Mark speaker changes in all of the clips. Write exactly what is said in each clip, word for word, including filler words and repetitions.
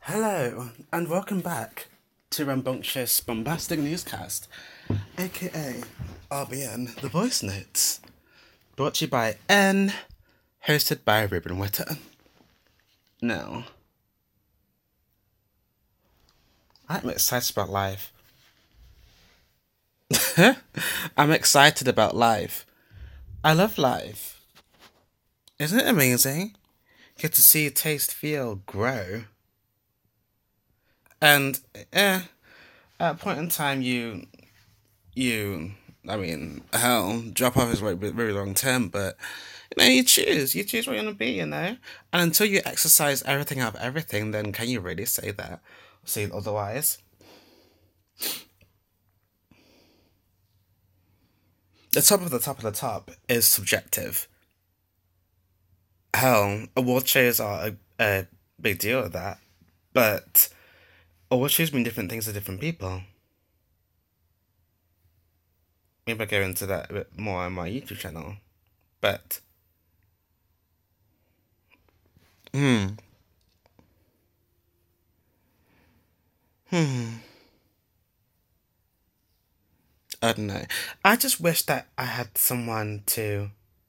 Speaker 1: Hello, and welcome back to Rambunctious Bombastic Newscast, aka R B N, The Voice Notes, brought to you by N, hosted by Ruben Witter. Now, I'm excited about life. I'm excited about life. I love life. Isn't it amazing? Get to see, taste, feel, grow. And, eh, at a point in time, you, you, I mean, hell, drop off is very, very long term, but, you know, you choose. You choose what you want to be, you know? And until you exercise everything out of everything, then can you really say that? Say otherwise? The top of the top of the top is subjective. Hell, award shows are a, a big deal of that, but award shows mean different things to different people. Maybe I'll go into that a bit more on my YouTube channel. But, hmm, hmm, I don't know. I just wish that I had someone to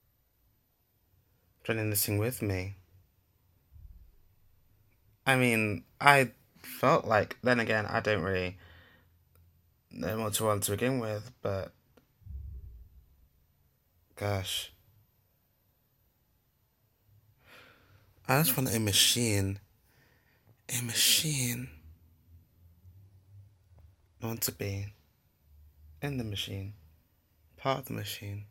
Speaker 1: join this thing with me. I mean, I felt like, then again, I don't really know what to want to begin with, but gosh. I just want a machine. A machine. I want to be in the machine. Part of the machine.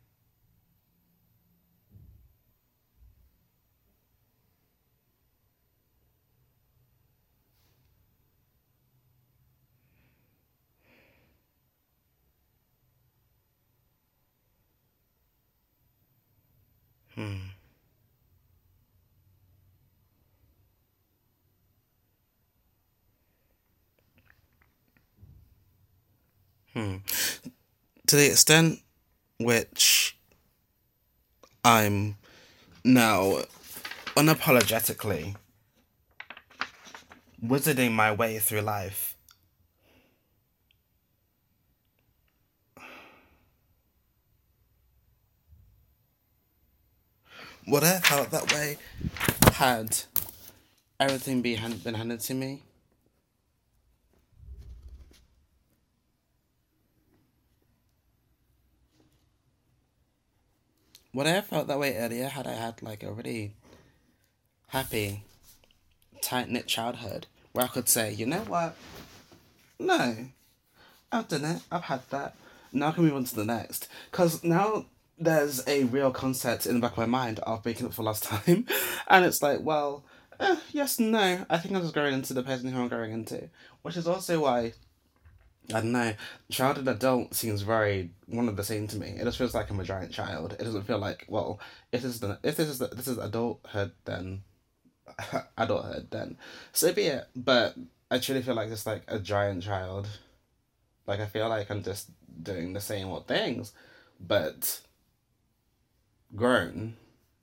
Speaker 1: Hmm. Hmm. To the extent which I'm now unapologetically wizarding my way through life. Would I have felt that way had everything be hand- been handed to me? Would I have felt that way earlier had I had like a really happy, tight knit childhood where I could say, you know what? No, I've done it. I've had that. Now I can move on to the next. Because now there's a real concept in the back of my mind of making up for lost time. And it's like, well, eh, yes, no. I think I'm just growing into the person who I'm growing into. Which is also why, I don't know, child and adult seems very one of the same to me. It just feels like I'm a giant child. It doesn't feel like, well, if this is, the, if this is, the, this is adulthood, then adulthood, then so be it. But I truly feel like it's like a giant child. Like, I feel like I'm just doing the same old things, but grown.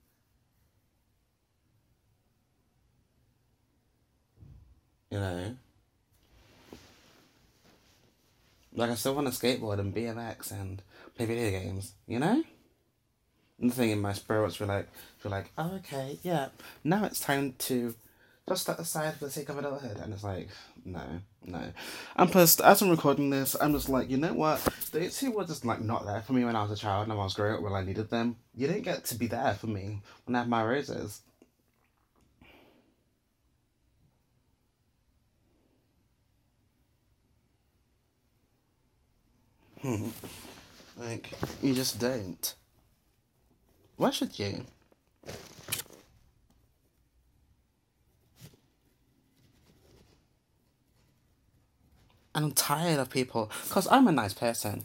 Speaker 1: You know? Like, I still want to skateboard and B M X and play video games, you know? And the thing in my spirits feel like, feel like, oh, okay, yeah, now it's time to just step aside for the sake of adulthood. And it's like, no, no. And plus, as I'm recording this, I'm just like, you know what? Those two were just like not there for me when I was a child and I was growing up when I needed them. You didn't get to be there for me when I have my roses. Hmm. Like, you just don't. Why should you? And I'm tired of people, because I'm a nice person.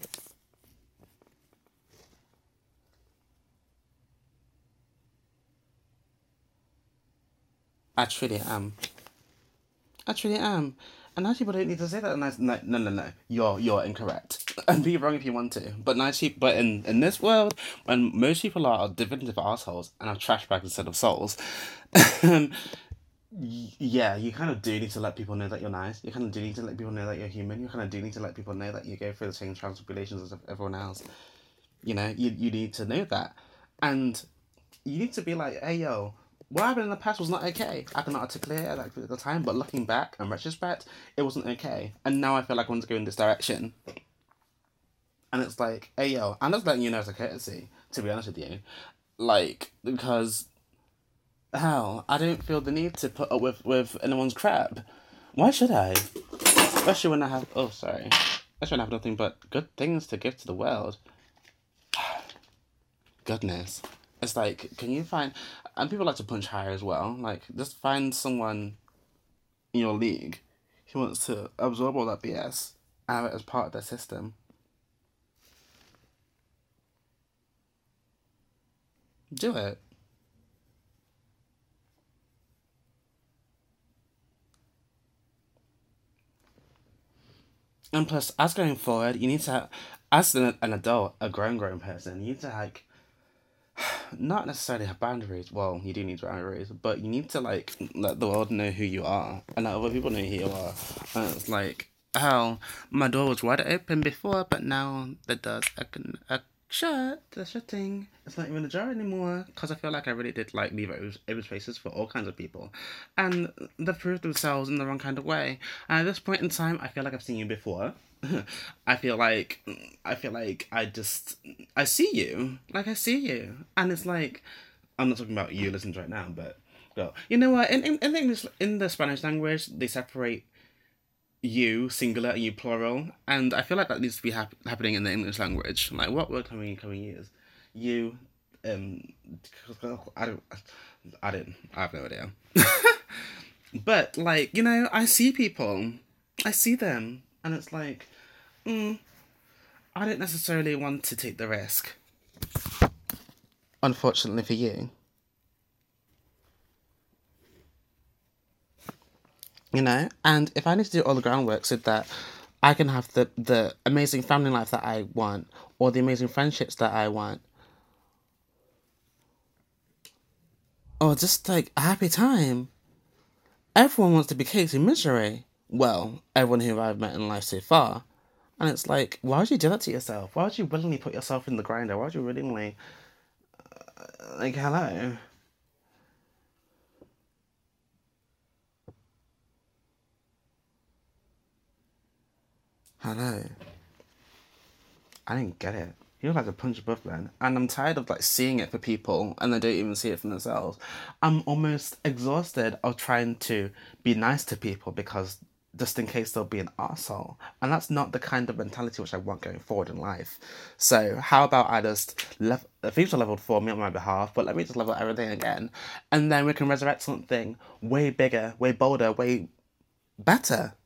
Speaker 1: I truly am. I truly am. And nice people don't need to say that. Nice, no, no, no, no. You're you're incorrect. And be wrong if you want to. But nice people. But in in this world, when most people are definitive assholes and have trash bags instead of souls, Y- yeah, you kind of do need to let people know that you're nice. You kind of do need to let people know that you're human. You kind of do need to let people know that you go through the same trials and tribulations as everyone else. You know, you, you need to know that. And you need to be like, hey, yo, what happened in the past was not okay. I cannot articulate it at that critical time, but looking back in retrospect, it wasn't okay. And now I feel like I want to go in this direction. And it's like, hey, yo, I'm just letting you know as a courtesy, to be honest with you. Like, because, hell, I don't feel the need to put up with, with anyone's crap. Why should I? Especially when I have, oh, sorry. Especially when I have nothing but good things to give to the world. Goodness. It's like, can you find, and people like to punch higher as well. Like, just find someone in your league who wants to absorb all that B S and have it as part of their system. Do it. And plus, as going forward, you need to, as an, an adult, a grown, grown person, you need to, like, not necessarily have boundaries. Well, you do need boundaries, but you need to like let the world know who you are and let other people know who you are. And it's like, how my door was wide open before, but now the doors are can are shut. They're shutting. It's not even a jar anymore because I feel like I really did like leave open open spaces for all kinds of people, and they've proved themselves in the wrong kind of way. And at this point in time, I feel like I've seen you before. I feel like I feel like I just I see you, like I see you, and it's like I'm not talking about you listening to right now, but well, you know what? In in, in the English, in the Spanish language, they separate you singular and you plural, and I feel like that needs to be hap- happening in the English language. Like, what word can we can we use? You, um, I don't, I didn't, I have no idea. But like, you know, I see people, I see them, and it's like, mm, I don't necessarily want to take the risk. Unfortunately for you. You know? And if I need to do all the groundwork so that I can have the, the amazing family life that I want, or the amazing friendships that I want, or just like a happy time, everyone wants to be caked in misery. Well, everyone who I've met in life so far. And it's like, why would you do that to yourself? Why would you willingly put yourself in the grinder? Why would you willingly, like, hello? Hello. I didn't get it. He was like a punch above then. And I'm tired of like seeing it for people and they don't even see it for themselves. I'm almost exhausted of trying to be nice to people because just in case they'll be an arsehole. And that's not the kind of mentality which I want going forward in life. So how about I just level things are leveled for me on my behalf, but let me just level everything again. And then we can resurrect something way bigger, way bolder, way better.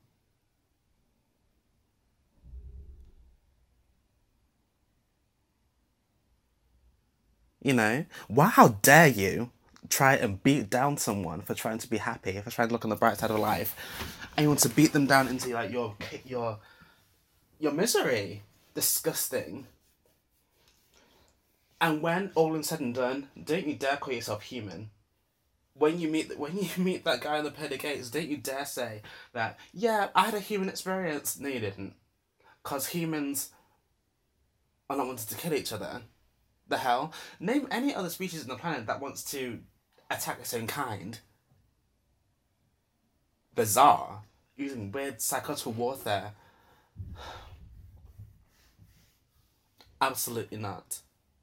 Speaker 1: You know, why? How dare you try and beat down someone for trying to be happy, for trying to look on the bright side of life, and you want to beat them down into like your your your misery? Disgusting. And when all is said and done, don't you dare call yourself human. When you meet when you meet that guy on the pearly gates, don't you dare say that. Yeah, I had a human experience. No, you didn't, because humans are not wanting to kill each other. The hell? Name any other species on the planet that wants to attack its own kind. Bizarre. Using weird psychological warfare. Absolutely not.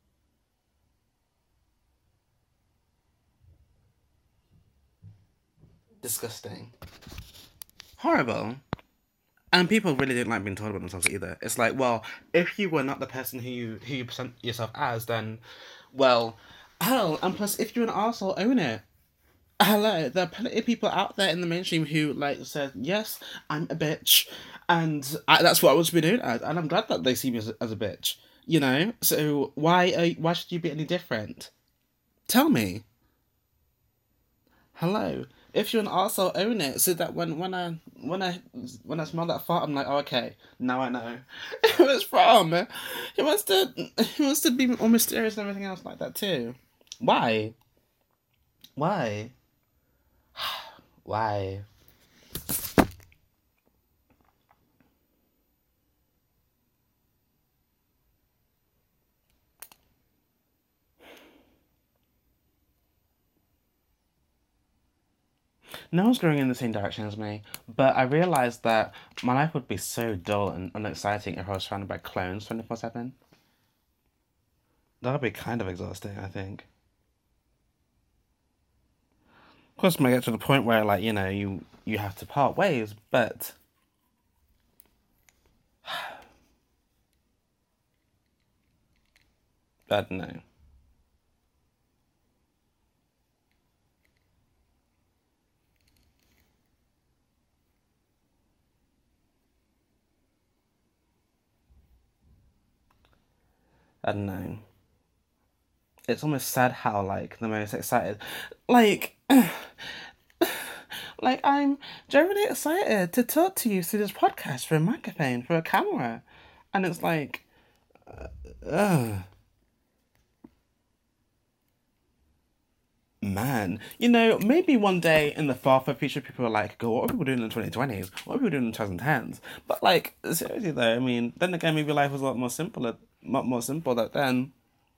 Speaker 1: Disgusting. Horrible. And people really don't like being told about themselves either. It's like, well, if you were not the person who you who you present yourself as, then, well, hell, and plus, if you're an arsehole, own it. Hello, there are plenty of people out there in the mainstream who like said, "Yes, I'm a bitch," and I, that's what I want to be known as, and I'm glad that they see me as, as a bitch. You know, so why are, why should you be any different? Tell me. Hello. If you're an arsehole, own it, so that when, when I when I when I smell that fart, I'm like, oh, okay, now I know who it's from. He wants to he wants to be more mysterious and everything else like that too. Why? Why? Why? No one's going in the same direction as me, but I realised that my life would be so dull and unexciting if I was surrounded by clones twenty-four seven. That would be kind of exhausting, I think. Of course, it might get to the point where, like, you know, you, you have to part ways, but... I don't know. I don't know. It's almost sad how, like, the most excited... Like... like, I'm genuinely excited to talk to you through this podcast for a microphone, for a camera. And it's like... Uh, ugh. Man, you know, maybe one day in the far far future, people are like, "Go, what are people doing in the twenty twenties? What are people doing in the twenty tens?" But like, seriously though, I mean, then again, maybe life was a lot more simple, a lot more simple back then.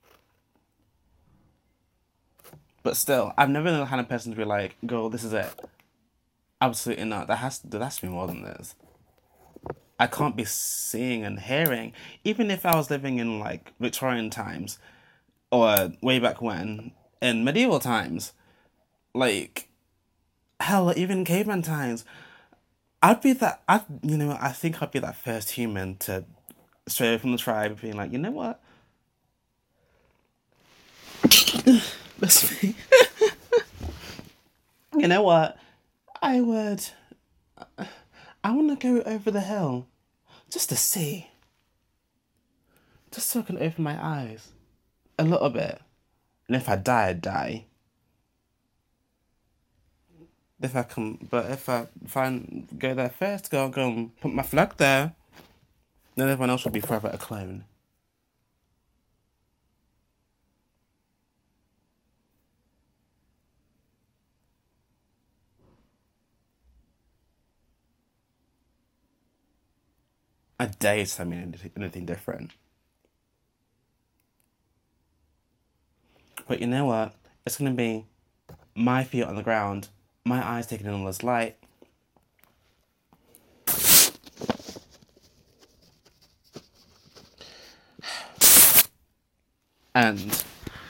Speaker 1: But still, I've never been the kind of person to be like, "Go, this is it." Absolutely not. There has there has to be more than this. I can't be seeing and hearing, even if I was living in like Victorian times or way back when in medieval times, like hell, even caveman times. I'd be that. I, you know, I think I'd be that first human to stray away from the tribe, being like, you know what? That's me. You know what? I would. I want to go over the hill, just to see, just so I can open my eyes a little bit. And if I die, I die. If I come, but if I find go there first, go go and put my flag there, then everyone else will be forever a clone. I dare you to tell me anything, anything different. But you know what? It's gonna be my feet on the ground, my eyes taking in all this light. And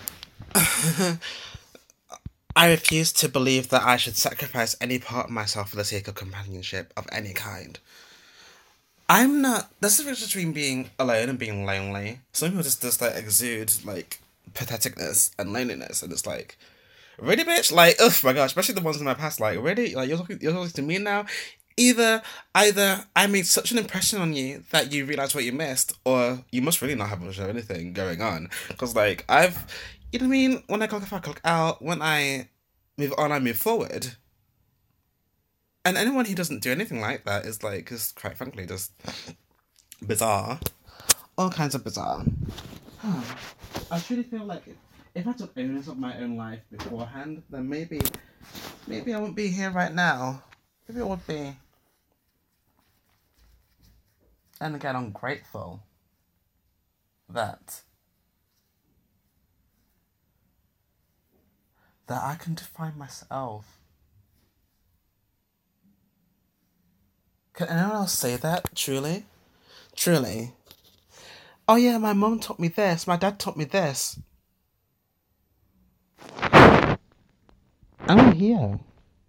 Speaker 1: I refuse to believe that I should sacrifice any part of myself for the sake of companionship of any kind. I'm not. There's a difference between being alone and being lonely. Some people just just like exude like patheticness and loneliness, and it's like, really, bitch. Like, oh my gosh, especially the ones in my past. Like, really, like you're talking, you're talking to me now. Either, either I made such an impression on you that you realize what you missed, or you must really not have much of anything going on. Because like I've, you know what I mean. When I clock off, I clock out. When I move on, I move forward. And anyone who doesn't do anything like that is like, is quite frankly just bizarre. All kinds of bizarre. I truly feel like if, if I took ownership of my own life beforehand, then maybe, maybe I wouldn't be here right now. Maybe I would be. And again, I'm grateful that that I can define myself. Can anyone else say that? Truly? Truly? Oh yeah, my mum taught me this, my dad taught me this. I'm here.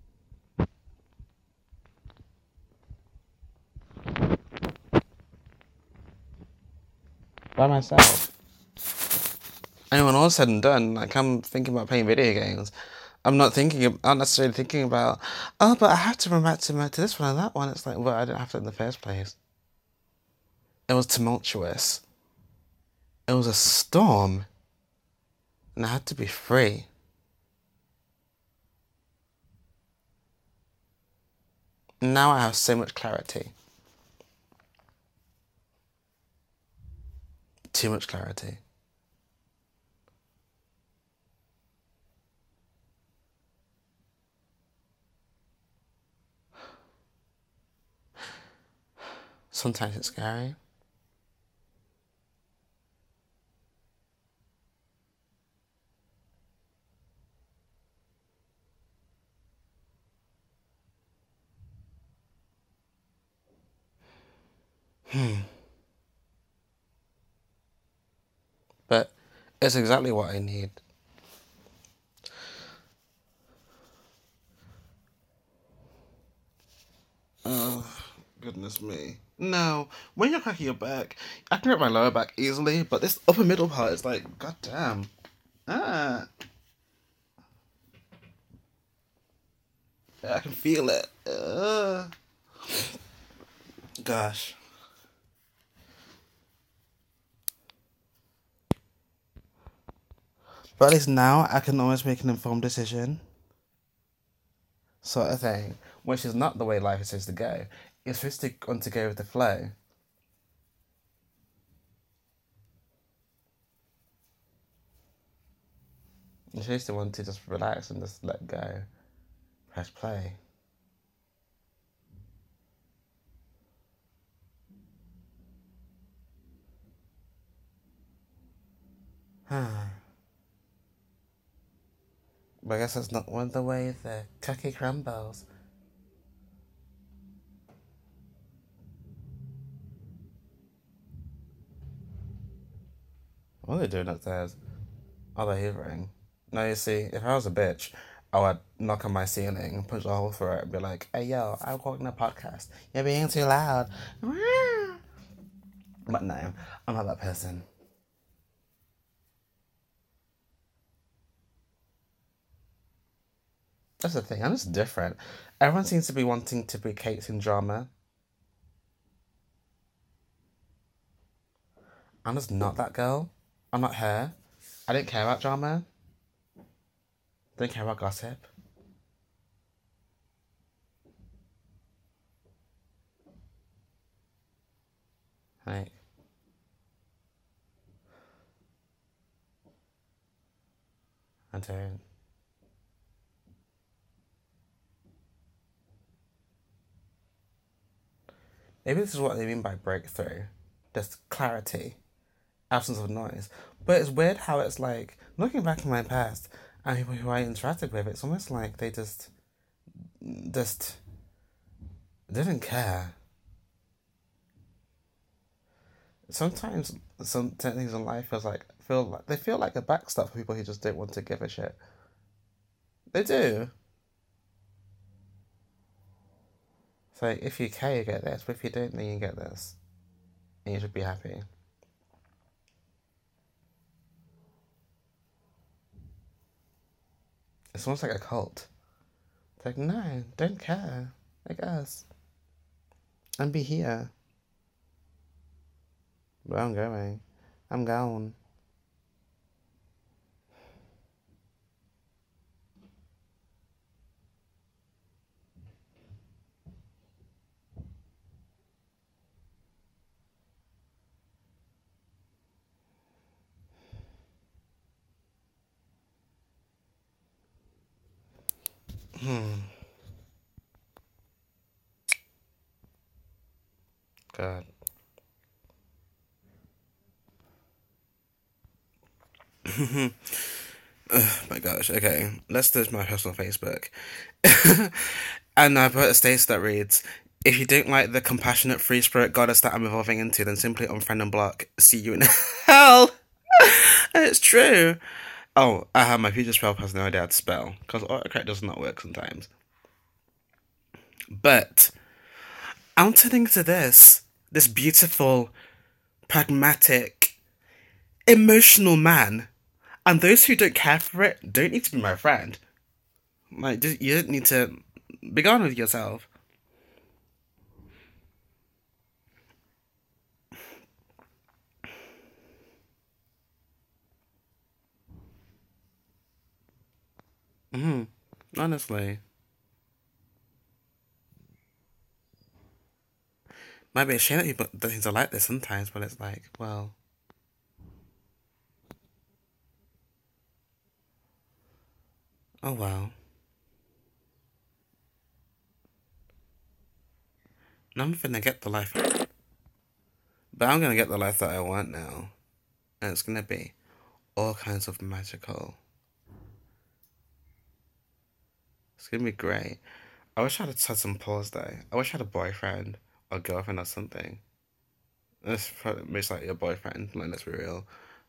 Speaker 1: By myself. And when all said and done, like I'm thinking about playing video games. I'm not thinking, I'm not necessarily thinking about, oh, but I have to run back to, to this one and that one. It's like, well, I didn't have to in the first place. It was tumultuous. It was a storm. And I had to be free. Now I have so much clarity. Too much clarity. Sometimes it's scary. Hmm. But it's exactly what I need. Oh, goodness me. No, when you're cracking your back, I can grip my lower back easily, but this upper middle part is like, goddamn. Ah, I can feel it. Uh, gosh. But at least now I can always make an informed decision, sort of thing, which is not the way life is supposed to go. It's supposed to want to go with the flow. You're supposed to want to just relax and just let go. Press play. But I guess that's not one of the way the cookie crumbles. What are they doing upstairs? Oh, they're hoovering. No, you see, if I was a bitch, I would knock on my ceiling, punch a hole through it, and be like, hey, yo, I'm recording a podcast. You're being too loud. But no, I'm not that person. That's the thing, I'm just different. Everyone seems to be wanting to be Kate in drama. I'm just not that girl. I'm not her. I don't care about drama. I don't care about gossip. Like, I don't. Maybe this is what they mean by breakthrough. Just clarity, absence of noise. But it's weird how it's like, looking back in my past and people who I interacted with, it's almost like they just, just didn't care. Sometimes some things in life feels like feel like they feel like a backstop for people who just don't want to give a shit. They do. It's like if you care, you get this, but if you don't, then you get this, and you should be happy. It's almost like a cult. It's like no, don't care. I guess, and be here. But I'm going. I'm gone. Hmm. God. Oh my gosh. Okay, let's do my personal Facebook. And I put a status that reads, if you don't like the compassionate free spirit goddess that I'm evolving into, then simply unfriend and block. See you in hell. And it's true. Oh, I have my future spell has no idea how to spell because autocorrect does not work sometimes. But I'm turning to this, this beautiful, pragmatic, emotional man, and those who don't care for it don't need to be my friend. Like, just, you don't need to be gone with yourself. Mm-hmm. Honestly. Might be a shame that people that things are like this sometimes, but it's like, well, oh well. I'm finna get the life. But I'm gonna get the life that I want now. And it's gonna be all kinds of magical. It's gonna be great. I wish I had had some pause though. I wish I had a boyfriend or girlfriend or something. That's probably most like your boyfriend, like let's be real.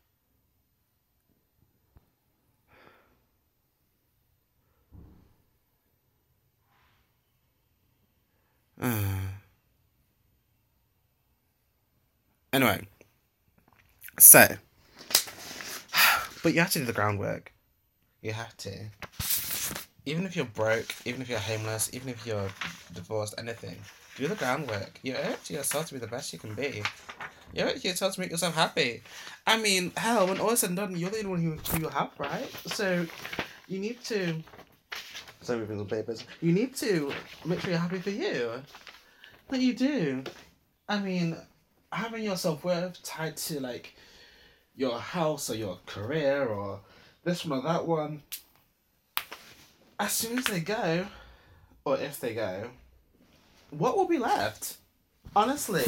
Speaker 1: Anyway, so, but you have to do the groundwork. You have to. Even if you're broke, even if you're homeless, even if you're divorced, anything, do the groundwork. You owe it to yourself to be the best you can be. You owe it to yourself to make yourself happy. I mean, hell, when all is said and done, you're the only one who, who you have, right? So, you need to. Sorry, moving on papers. You need to make sure you're happy for you. That you do. I mean, having your self worth tied to like your house or your career or this one or that one. As soon as they go, or if they go, what will be left? Honestly.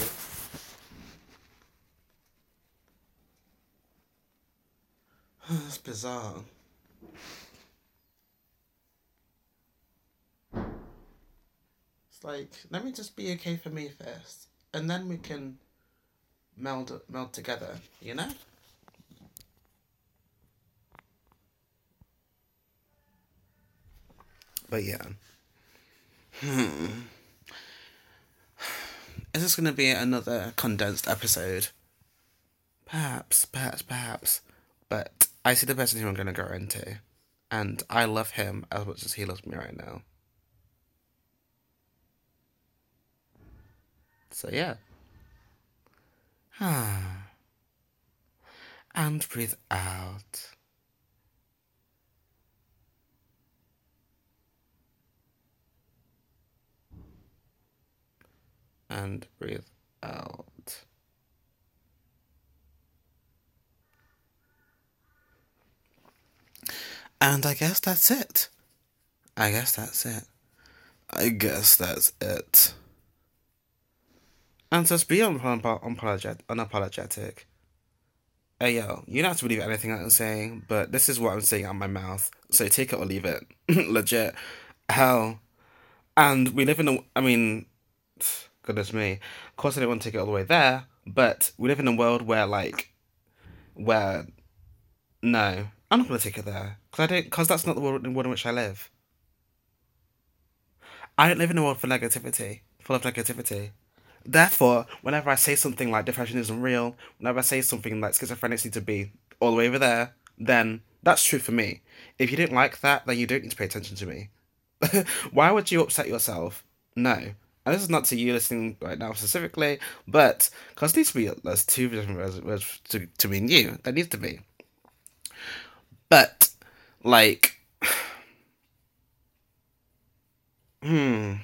Speaker 1: It's bizarre. It's like, let me just be okay for me first. And then we can meld meld together, you know? But yeah. Hmm. Is this going to be another condensed episode? Perhaps, perhaps, perhaps. But I see the person who I'm going to go into. And I love him as much as he loves me right now. So yeah. And breathe out. And breathe out. And I guess that's it. I guess that's it. I guess that's it. And just be unapologetic. unapologetic. Hey yo, you don't have to believe anything I'm saying, but this is what I'm saying out of my mouth. So take it or leave it. Legit. Hell. And we live in a. I mean, goodness me. Of course, I don't want to take it all the way there, but we live in a world where, like, where. No, I'm not going to take it there. Because I don't. Because that's not the world, the world in which I live. I don't live in a world for negativity, full of negativity. Therefore, whenever I say something like depression isn't real, whenever I say something like schizophrenics need to be all the way over there, then that's true for me. If you don't like that, then you don't need to pay attention to me. Why would you upset yourself? No. And this is not to you listening right now specifically, but because there needs to be there's two different words to, to mean you. There needs to be. But, like, hmm.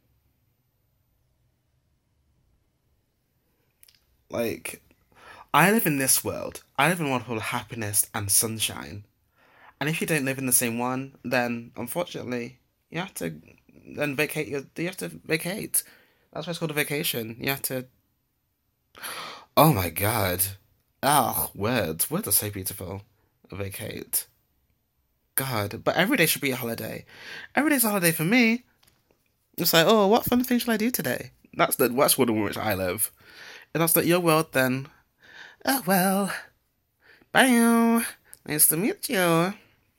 Speaker 1: Like, I live in this world. I live in one full of happiness and sunshine. And if you don't live in the same one, then unfortunately, you have to then vacate your. You have to vacate. That's why it's called a vacation. You have to. Oh my god. Oh, words. Words are so beautiful. Vacate. God. But every day should be a holiday. Every day's a holiday for me. It's like, oh, what fun thing shall I do today? That's the that's world in which I live. And that's not your world then. Oh well. Bye. Nice to meet you.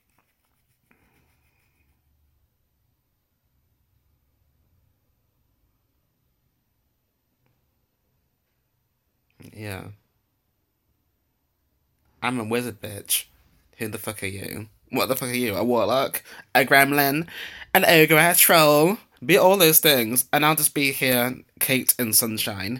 Speaker 1: Yeah. I'm a wizard, bitch. Who the fuck are you? What the fuck are you? A warlock? A gremlin? An ogre? A troll? Be all those things, and I'll just be here, Kate in sunshine.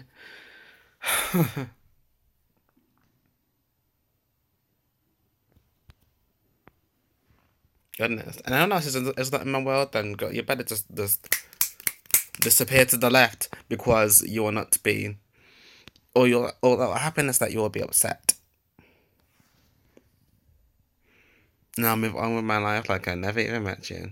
Speaker 1: Goodness. And I don't know if it's not in my world, then go, you better just, just disappear to the left because you will not be, or you'll, or what happen is that you will be upset. Now I'll move on with my life like I never even met you.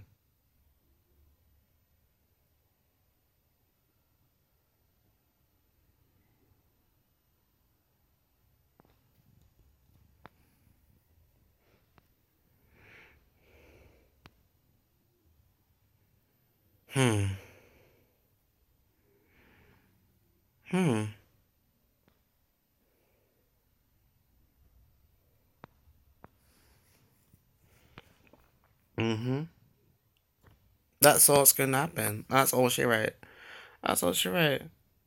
Speaker 1: Hmm. Hmm. Mm-hmm. That's all that's gonna happen. That's all she wrote. That's all she wrote.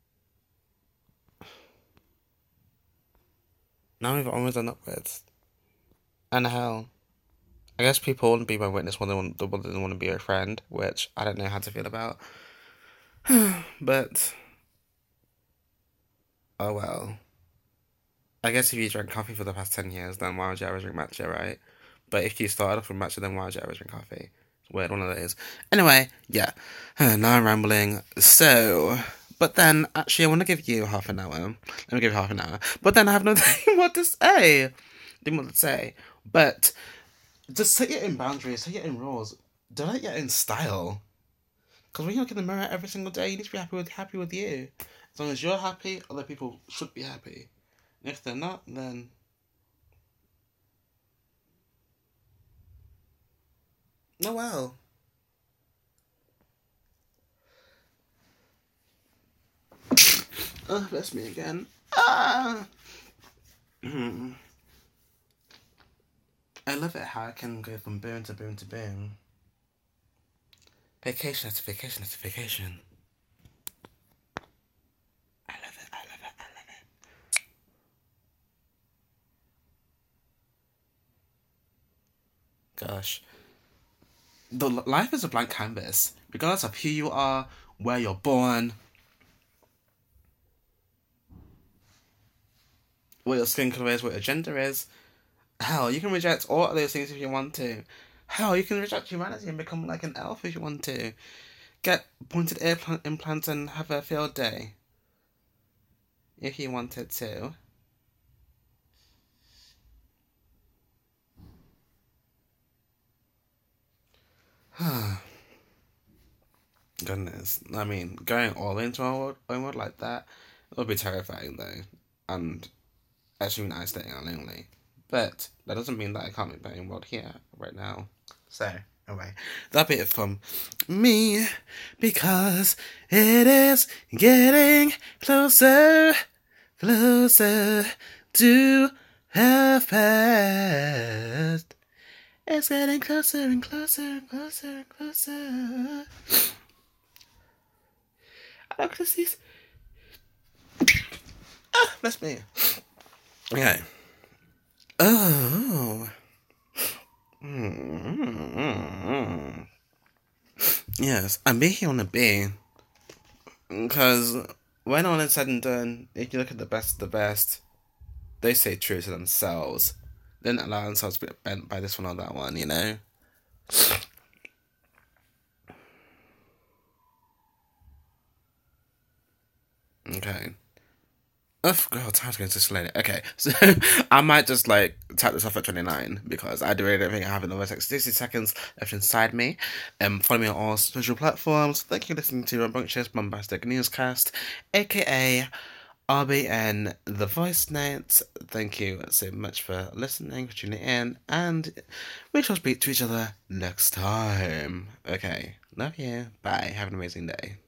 Speaker 1: Now we've almost done upwards. And hell, I guess people wouldn't be my witness when they want, when they want to be a friend, which I don't know how to feel about. But, oh well. I guess if you drank coffee for the past ten years, then why would you ever drink matcha, right? But if you started off with matcha, then why would you ever drink coffee? It's weird, one of those. Anyway, yeah. Now I'm rambling. So, but then, actually, I want to give you half an hour. Let me give you half an hour. But then I have nothing more to say. Didn't want to say. But, just set your own boundaries, set your own rules. Don't let your own style. Because when you look in the mirror every single day, you need to be happy with happy with you. As long as you're happy, other people should be happy. And if they're not, then oh well. Oh, that's me again. Ah. I love it how I can go from boom to boom to boom. Vacation after vacation after vacation. I love it. I love it. I love it. Gosh, the life is a blank canvas, regardless of who you are, where you're born, what your skin color is, what your gender is. Hell, you can reject all of those things if you want to. Hell, you can reject humanity and become like an elf if you want to. Get pointed ear pl- implants and have a field day. If you wanted to. Goodness. I mean, going all into a world, a world like that, it would be terrifying though. And actually nice staying lonely. But that doesn't mean that I can't make my own world here, right now. So, anyway, that bit from me, because it is getting closer, closer to half past. It's getting closer and closer and closer and closer. I like to see. Ah, bless me. Okay. Oh. Mm-hmm. Yes, I'm being on a B. Because when all is said and done, if you look at the best of the best, they stay true to themselves. They didn't allow themselves to be bent by this one or that one, you know? Okay. Oh, God, time's going to slow. Okay, so I might just like tap this off at twenty-nine because I really don't think I have another like sixty seconds left inside me. Um, follow me on all social platforms. Thank you for listening to Rambunctious Bombastic Newscast, aka R B N The Voice Notes. Thank you so much for listening, for tuning in, and we shall speak to each other next time. Okay, love you. Bye. Have an amazing day.